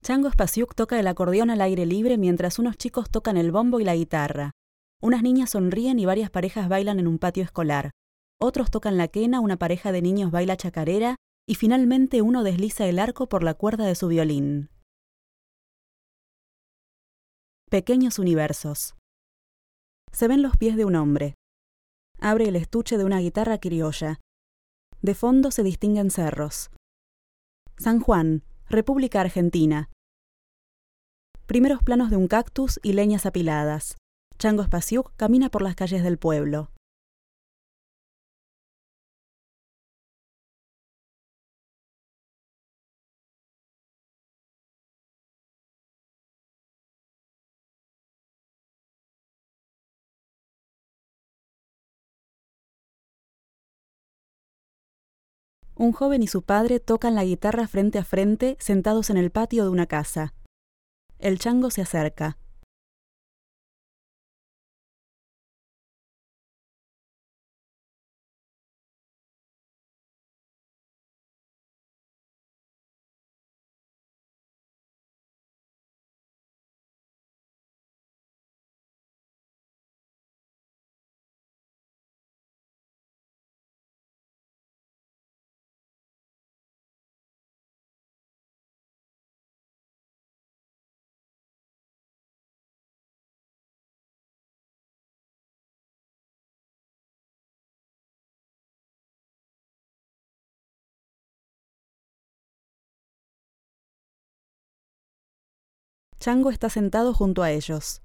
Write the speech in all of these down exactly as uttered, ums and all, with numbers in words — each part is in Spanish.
Chango Spasiuk toca el acordeón al aire libre mientras unos chicos tocan el bombo y la guitarra. Unas niñas sonríen y varias parejas bailan en un patio escolar. Otros tocan la quena, una pareja de niños baila chacarera y finalmente uno desliza el arco por la cuerda de su violín. Pequeños universos. Se ven los pies de un hombre. Abre el estuche de una guitarra criolla. De fondo se distinguen cerros. San Juan, República Argentina. Primeros planos de un cactus y leñas apiladas. Chango Spasiuk camina por las calles del pueblo. Un joven y su padre tocan la guitarra frente a frente, sentados en el patio de una casa. El chango se acerca. Chango está sentado junto a ellos.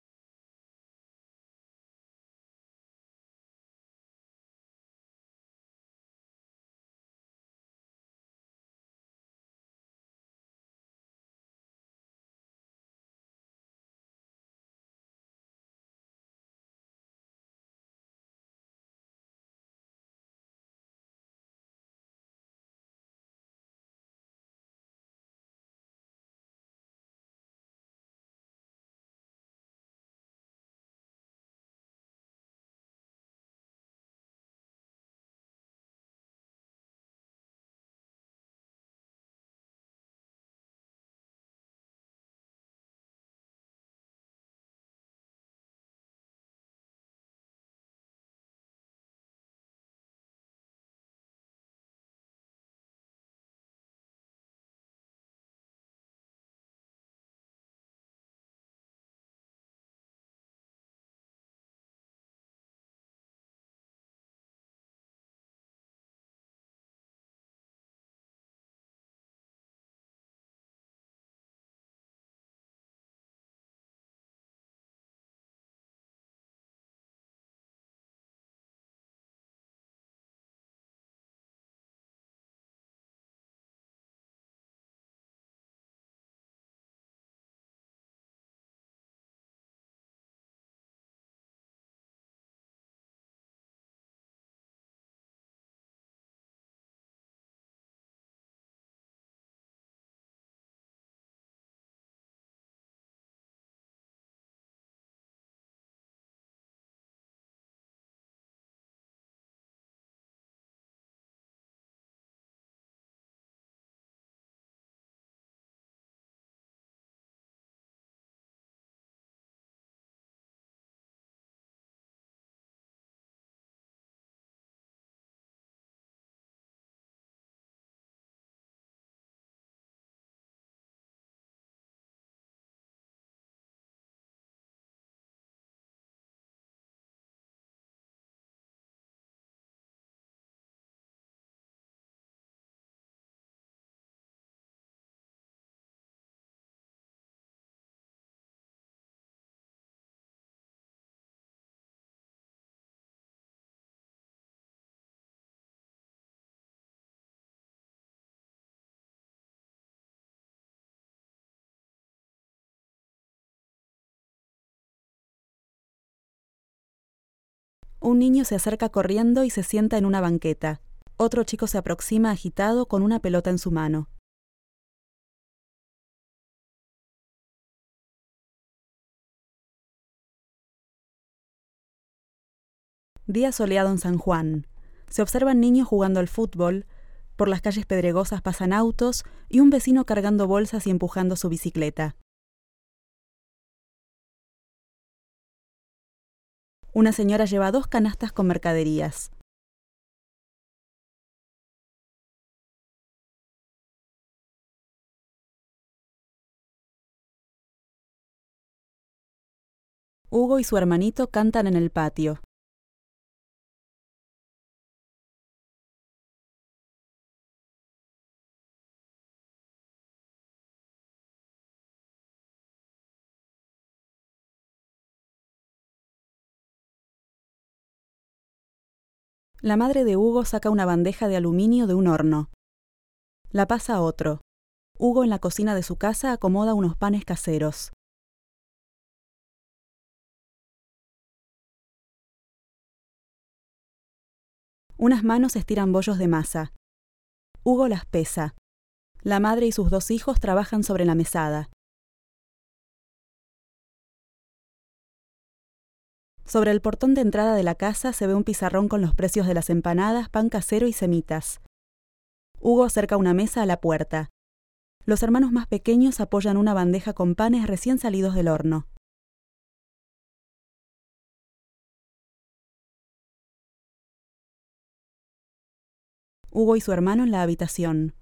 Un niño se acerca corriendo y se sienta en una banqueta. Otro chico se aproxima agitado con una pelota en su mano. Día soleado en San Juan. Se observan niños jugando al fútbol, Por las calles pedregosas pasan autos y un vecino cargando bolsas y empujando su bicicleta. Una señora lleva dos canastas con mercaderías. Hugo y su hermanito cantan en el patio. La madre de Hugo saca una bandeja de aluminio de un horno. La pasa a otro. Hugo en la cocina de su casa acomoda unos panes caseros. Unas manos estiran bollos de masa. Hugo las pesa. La madre y sus dos hijos trabajan sobre la mesada. Sobre el portón de entrada de la casa se ve un pizarrón con los precios de las empanadas, pan casero y semitas. Hugo acerca una mesa a la puerta. Los hermanos más pequeños apoyan una bandeja con panes recién salidos del horno. Hugo y su hermano en la habitación.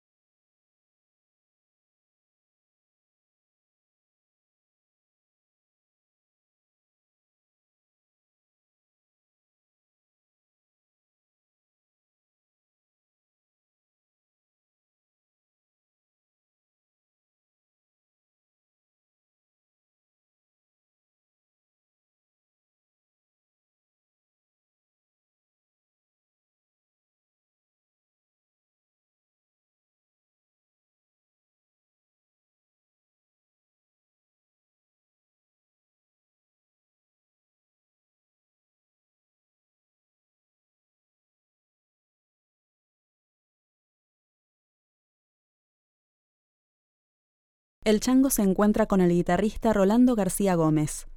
El chango se encuentra con el guitarrista Rolando García Gómez.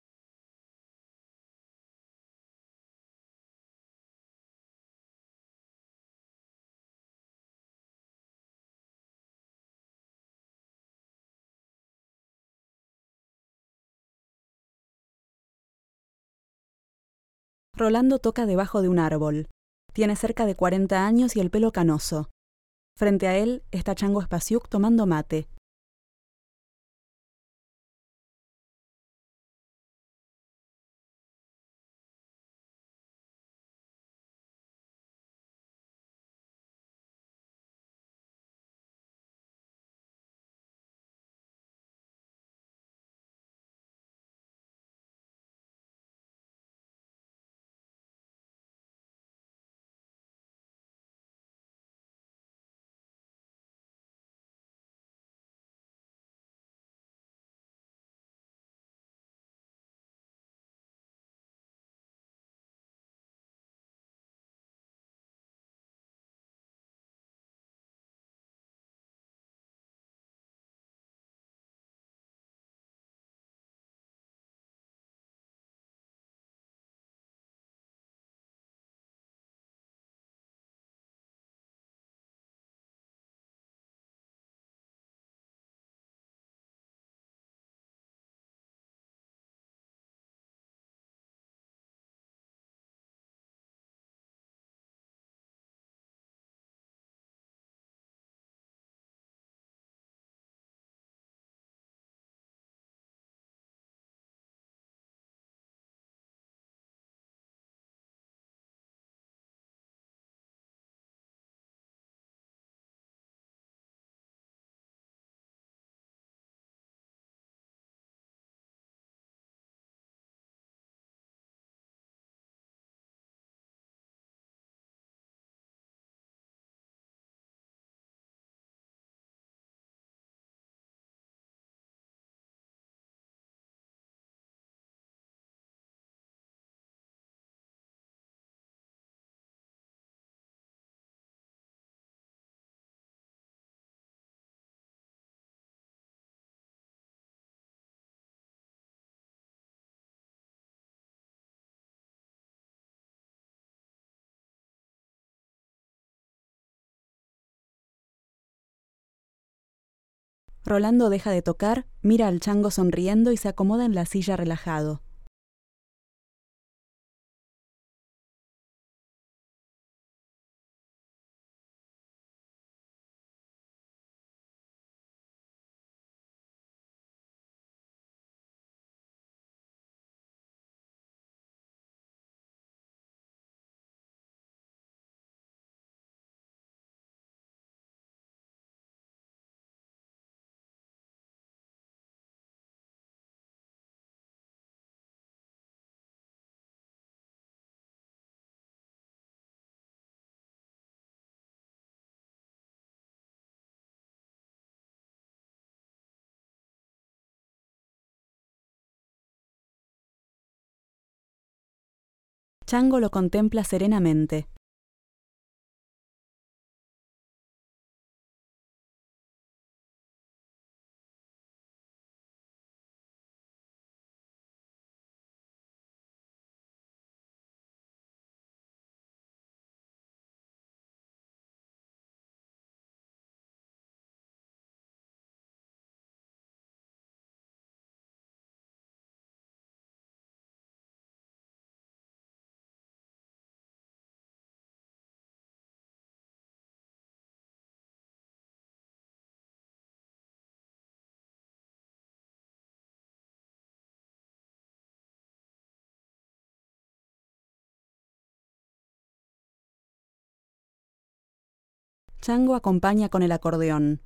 Rolando toca debajo de un árbol. Tiene cerca de cuarenta años y el pelo canoso. Frente a él está Chango Spasiuk tomando mate. Rolando deja de tocar, mira al chango sonriendo y se acomoda en la silla relajado. Chango lo contempla serenamente. Chango acompaña con el acordeón.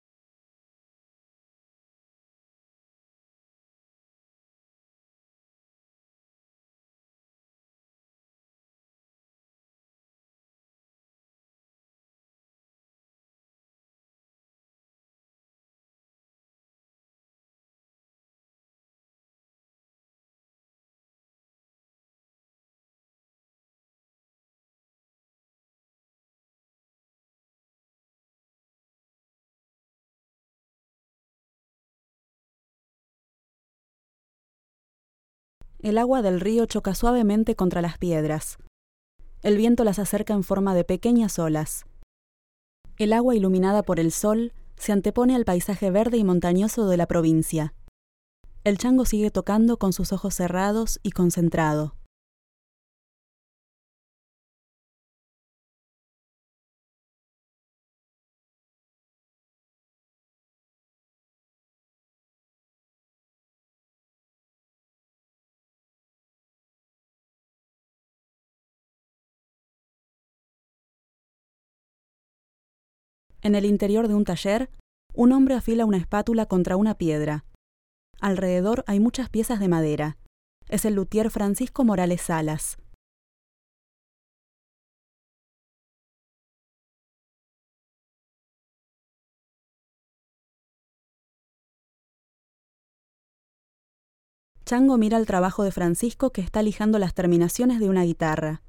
El agua del río choca suavemente contra las piedras. El viento las acerca en forma de pequeñas olas. El agua iluminada por el sol se antepone al paisaje verde y montañoso de la provincia. El chango sigue tocando con sus ojos cerrados y concentrado. En el interior de un taller, un hombre afila una espátula contra una piedra. Alrededor hay muchas piezas de madera. Es el luthier Francisco Morales Salas. Chango mira el trabajo de Francisco, que está lijando las terminaciones de una guitarra.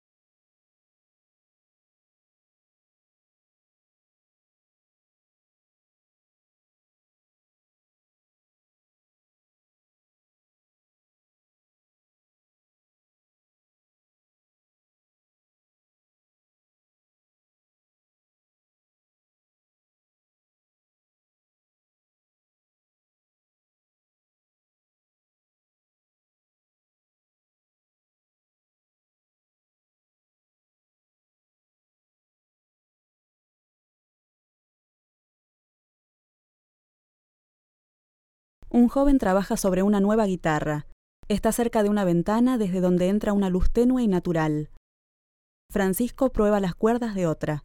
Un joven trabaja sobre una nueva guitarra. Está cerca de una ventana desde donde entra una luz tenue y natural. Francisco prueba las cuerdas de otra.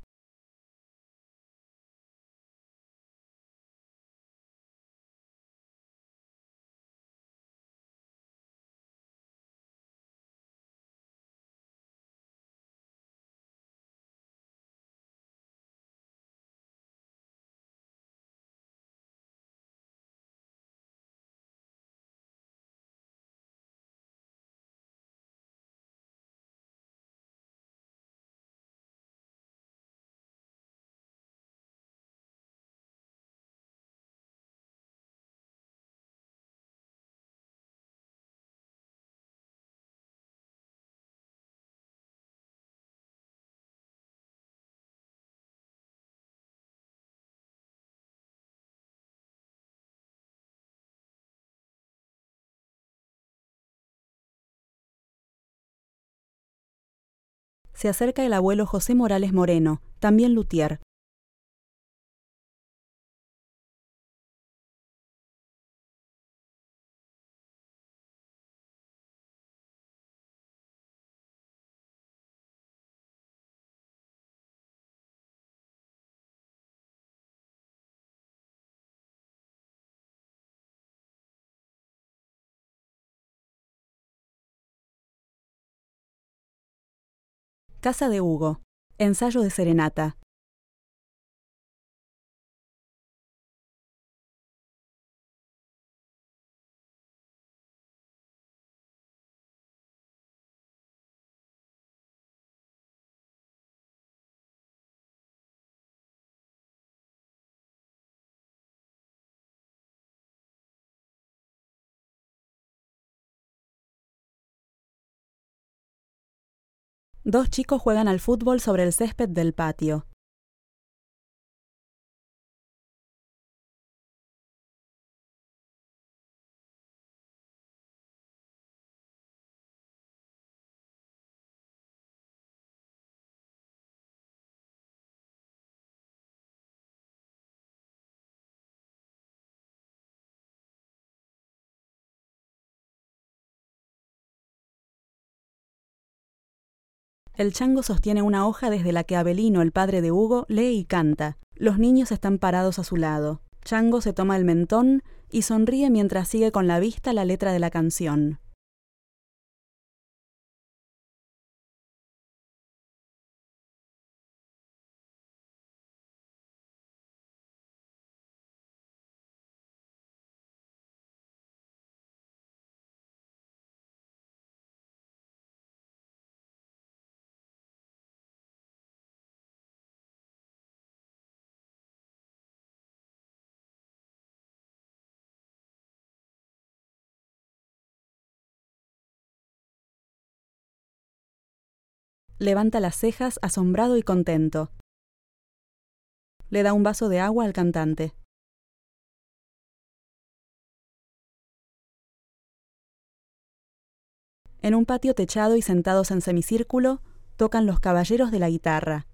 Se acerca el abuelo José Morales Moreno, también luthier. Casa de Hugo. Ensayo de serenata. Dos chicos juegan al fútbol sobre el césped del patio. El chango sostiene una hoja desde la que Abelino, el padre de Hugo, lee y canta. Los niños están parados a su lado. Chango se toma el mentón y sonríe mientras sigue con la vista la letra de la canción. Levanta las cejas asombrado y contento. Le da un vaso de agua al cantante. En un patio techado y sentados en semicírculo, tocan los caballeros de la guitarra.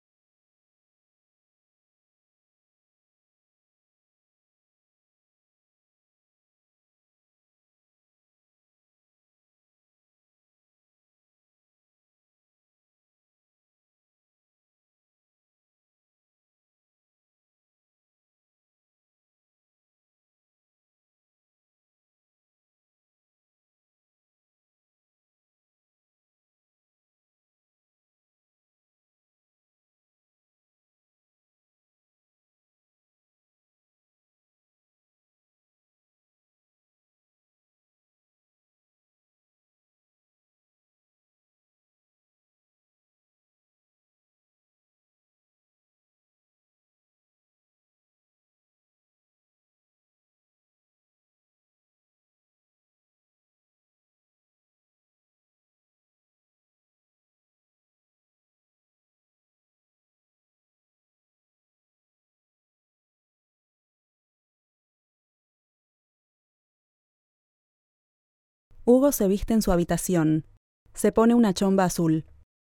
Hugo se viste en su habitación. Se pone una chomba azul.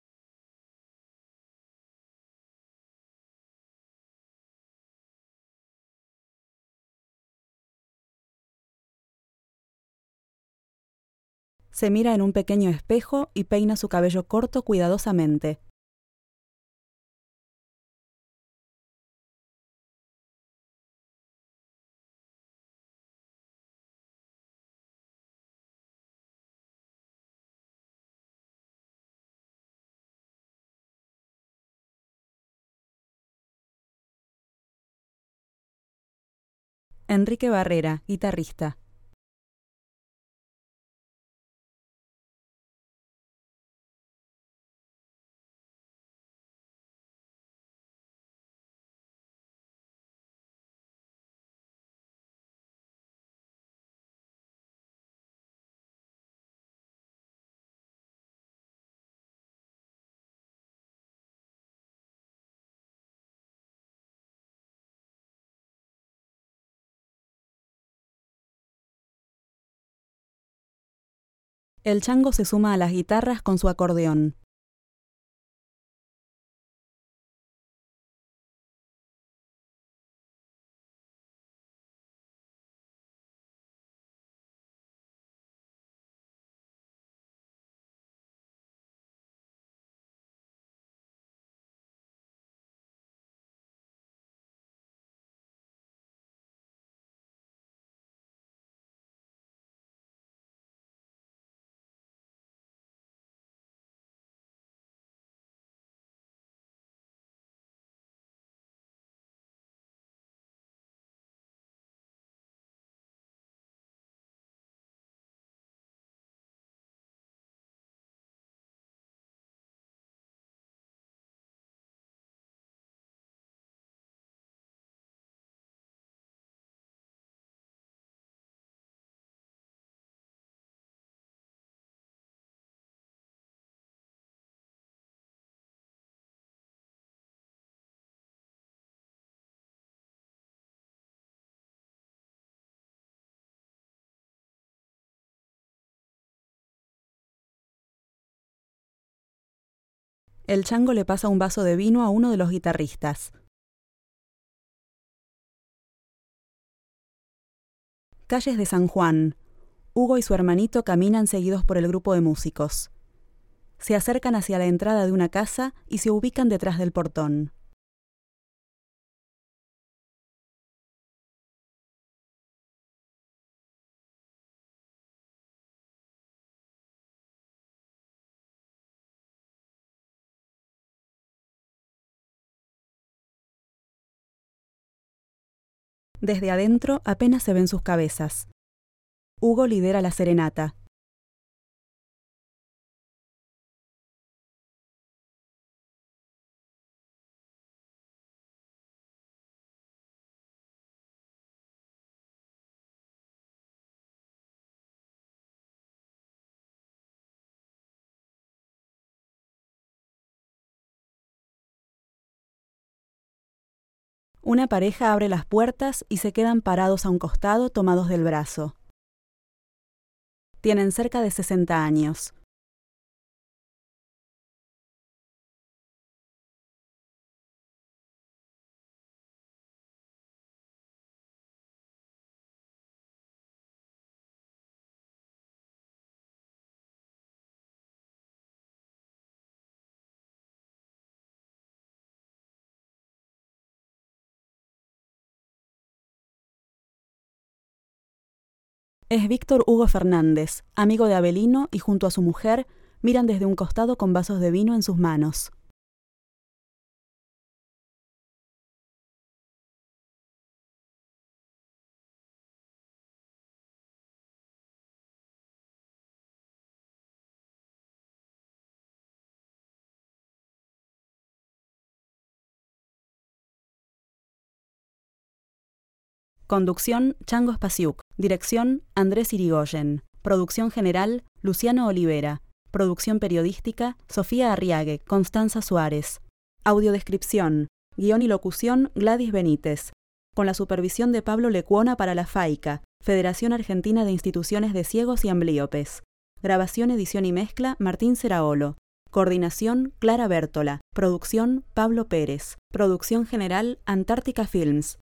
Se mira en un pequeño espejo y peina su cabello corto cuidadosamente. Enrique Barrera, guitarrista. El chango se suma a las guitarras con su acordeón. El chango le pasa un vaso de vino a uno de los guitarristas. Calles de San Juan. Hugo y su hermanito caminan seguidos por el grupo de músicos. Se acercan hacia la entrada de una casa y se ubican detrás del portón. Desde adentro apenas se ven sus cabezas. Hugo lidera la serenata. Una pareja abre las puertas y se quedan parados a un costado tomados del brazo. Tienen cerca de sesenta años. Es Víctor Hugo Fernández, amigo de Avelino, y junto a su mujer miran desde un costado con vasos de vino en sus manos. Conducción, Chango Spasiuk. Dirección, Andrés Irigoyen. Producción general, Luciano Olivera. Producción periodística, Sofía Arriague, Constanza Suárez. Audiodescripción, guión y locución, Gladys Benítez. Con la supervisión de Pablo Lecuona para la FAICA, Federación Argentina de Instituciones de Ciegos y Amblíopes. Grabación, edición y mezcla, Martín Seraolo. Coordinación, Clara Bértola. Producción, Pablo Pérez. Producción general, Antártica Films.